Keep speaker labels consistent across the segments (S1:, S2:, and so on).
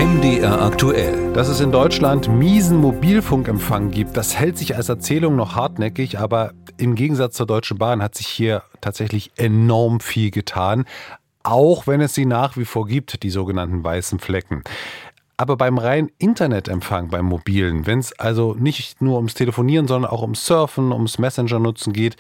S1: MDR aktuell. Dass es in Deutschland miesen Mobilfunkempfang gibt, das hält sich als Erzählung noch hartnäckig, aber im Gegensatz zur Deutschen Bahn hat sich hier tatsächlich enorm viel getan, auch wenn es sie nach wie vor gibt, die sogenannten weißen Flecken. Aber beim reinen Internetempfang beim Mobilen, wenn es also nicht nur ums Telefonieren, sondern auch ums Surfen, ums Messenger-Nutzen geht,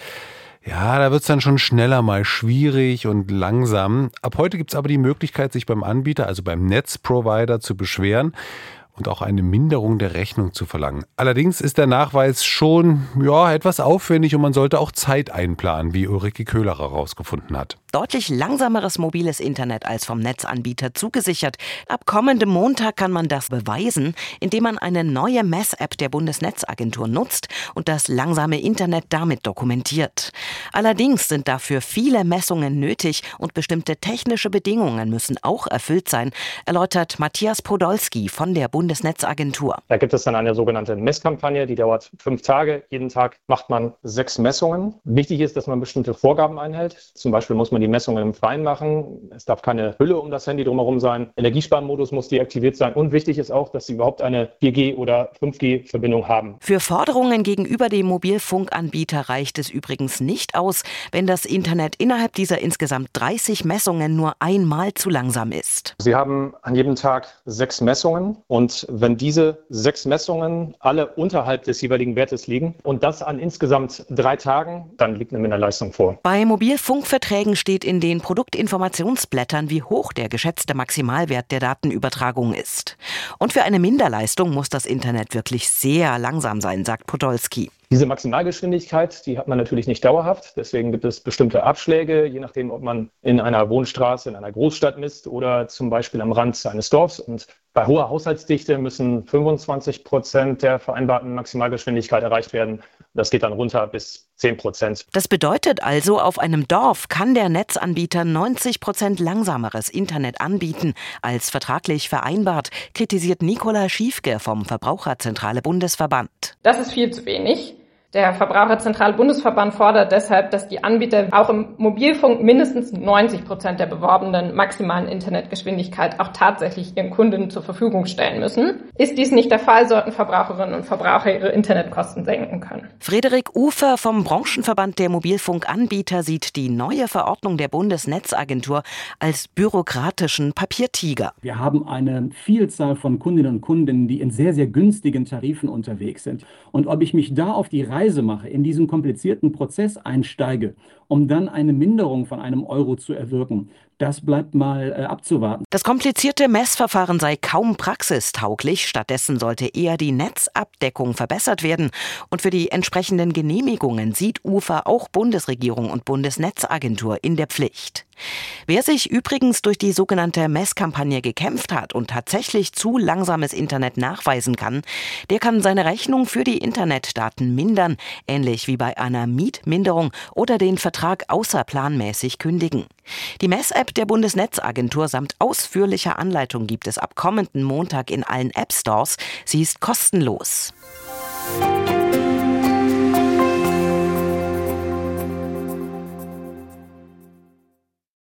S1: ja, da wird es dann schon schneller mal schwierig und langsam. Ab heute gibt es aber die Möglichkeit, sich beim Anbieter, also beim Netzprovider, zu beschweren und auch eine Minderung der Rechnung zu verlangen. Allerdings ist der Nachweis schon etwas aufwendig und man sollte auch Zeit einplanen, wie Ulrike Köhler herausgefunden hat.
S2: Deutlich langsameres mobiles Internet als vom Netzanbieter zugesichert. Ab kommendem Montag kann man das beweisen, indem man eine neue Mess-App der Bundesnetzagentur nutzt und das langsame Internet damit dokumentiert. Allerdings sind dafür viele Messungen nötig und bestimmte technische Bedingungen müssen auch erfüllt sein, erläutert Matthias Podolski von der Bundesnetzagentur.
S3: Da gibt es dann eine sogenannte Messkampagne, die dauert 5 Tage. Jeden Tag macht man 6 Messungen. Wichtig ist, dass man bestimmte Vorgaben einhält. Zum Beispiel muss man die Messungen im Freien machen. Es darf keine Hülle um das Handy drumherum sein. Energiesparmodus muss deaktiviert sein. Und wichtig ist auch, dass Sie überhaupt eine 4G- oder 5G-Verbindung haben.
S2: Für Forderungen gegenüber dem Mobilfunkanbieter reicht es übrigens nicht aus, wenn das Internet innerhalb dieser insgesamt 30 Messungen nur einmal zu langsam ist.
S3: Sie haben an jedem Tag 6 Messungen. Und wenn diese 6 Messungen alle unterhalb des jeweiligen Wertes liegen und das an insgesamt 3 Tagen, dann liegt eine Minderleistung vor.
S2: Bei Mobilfunkverträgen steht in den Produktinformationsblättern, wie hoch der geschätzte Maximalwert der Datenübertragung ist. Und für eine Minderleistung muss das Internet wirklich sehr langsam sein, sagt Podolski.
S3: Diese Maximalgeschwindigkeit, die hat man natürlich nicht dauerhaft. Deswegen gibt es bestimmte Abschläge, je nachdem, ob man in einer Wohnstraße, in einer Großstadt misst oder zum Beispiel am Rand eines Dorfs. Und bei hoher Haushaltsdichte müssen 25% der vereinbarten Maximalgeschwindigkeit erreicht werden. Das geht dann runter bis 10%.
S2: Das bedeutet also, auf einem Dorf kann der Netzanbieter 90% langsameres Internet anbieten als vertraglich vereinbart, kritisiert Nicola Schiefke vom Verbraucherzentrale Bundesverband.
S4: Das ist viel zu wenig. Der Verbraucherzentrale Bundesverband fordert deshalb, dass die Anbieter auch im Mobilfunk mindestens 90% der beworbenen maximalen Internetgeschwindigkeit auch tatsächlich ihren Kunden zur Verfügung stellen müssen. Ist dies nicht der Fall, sollten Verbraucherinnen und Verbraucher ihre Internetkosten senken können.
S2: Frederik Ufer vom Branchenverband der Mobilfunkanbieter sieht die neue Verordnung der Bundesnetzagentur als bürokratischen Papiertiger.
S5: Wir haben eine Vielzahl von Kundinnen und Kunden, die in sehr, sehr günstigen Tarifen unterwegs sind. Und ob ich mich da auf die Reise mache, in diesen komplizierten Prozess einsteige, um dann eine Minderung von einem Euro zu erwirken, das bleibt mal abzuwarten.
S2: Das komplizierte Messverfahren sei kaum praxistauglich. Stattdessen sollte eher die Netzabdeckung verbessert werden. Und für die entsprechenden Genehmigungen sieht Ufer auch Bundesregierung und Bundesnetzagentur in der Pflicht. Wer sich übrigens durch die sogenannte Messkampagne gekämpft hat und tatsächlich zu langsames Internet nachweisen kann, der kann seine Rechnung für die Internetdaten mindern, ähnlich wie bei einer Mietminderung oder den Vertrag außerplanmäßig kündigen. Die Mess-App der Bundesnetzagentur samt ausführlicher Anleitung gibt es ab kommenden Montag in allen App-Stores. Sie ist kostenlos.